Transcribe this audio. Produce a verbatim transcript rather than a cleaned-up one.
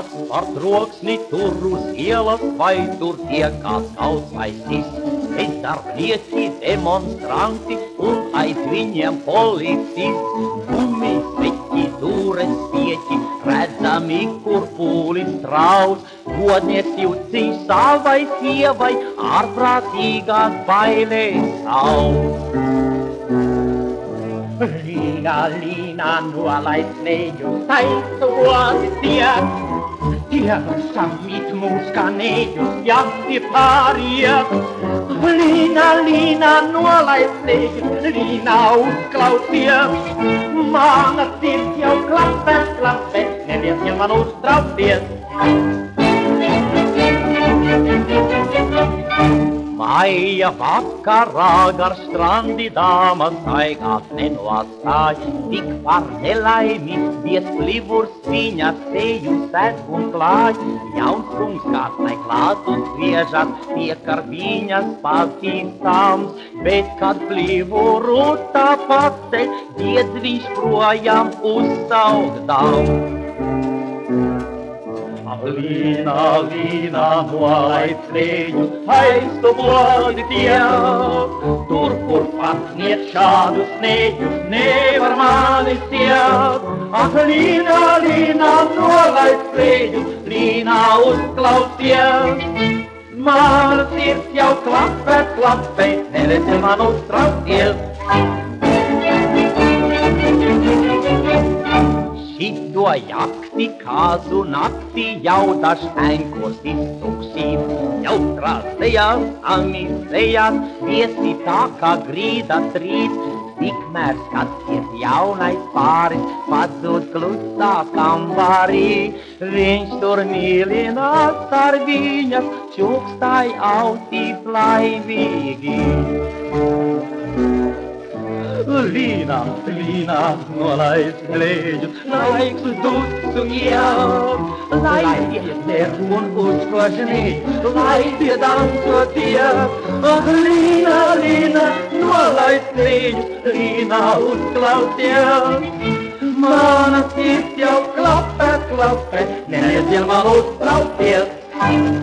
kas par troksni tur uz ielas vai tur tiekās kaut vai sis. Es darbnieki, demonstranti un aiz viņiem policisti. Bummis, veķi, dūres, pieķi, redzami, kur pūlis traus. Godnieks jūciņš savai sievai, ārprātīgās bailēs saus. Līna, līna, nolaid snējus, taisu vodi tiek. Dievs samīt mūs kā neģus, jāsi pāriet. Līna, līna, nolaid snējus, līna, uzklausies. Mana sirds jau klapē, klapē, neviens man uztraucies. Maija vakarā gar strandi dāmas staigāt nenoatstāj, tik par nelaimi vies plivurs viņas seju sēd un klāj. Jauns kungs kādsai klātus griežas, tiek ar viņas pazīstams, bet kad plivuru tā paceļ, diedz viņš projām uzsaugdams. Līna, līna, nolaid snējus, taisu vodi tiek. Tur, kur pats niet šādu snējus, nevar mani siet. Ah, līna, līna, nolaid snējus, līna, uzklausies. Mana sirds jau klapē, klapē, neviens man uztraucies. Šito jakti kāzu nakti jau dažtenkos iztuksīt. Jau trāsējās, amizējās, viesi tā kā grīdas rīt. Tikmēr skaties jaunais pāris, pazūd klusā kambarī. Viņš tur mīlinās ar viņas, čukstāj ausīs laimīgi. Līna, līna, nolaid snējus, laiks uz dusu iet. Lai iet un uzkožnīt, lai tie dansoties. Ah, līna, līna, nolaid snējus, līna, uzklausies. Mana sirds jau klapē, klapē, neviens man uztraucies.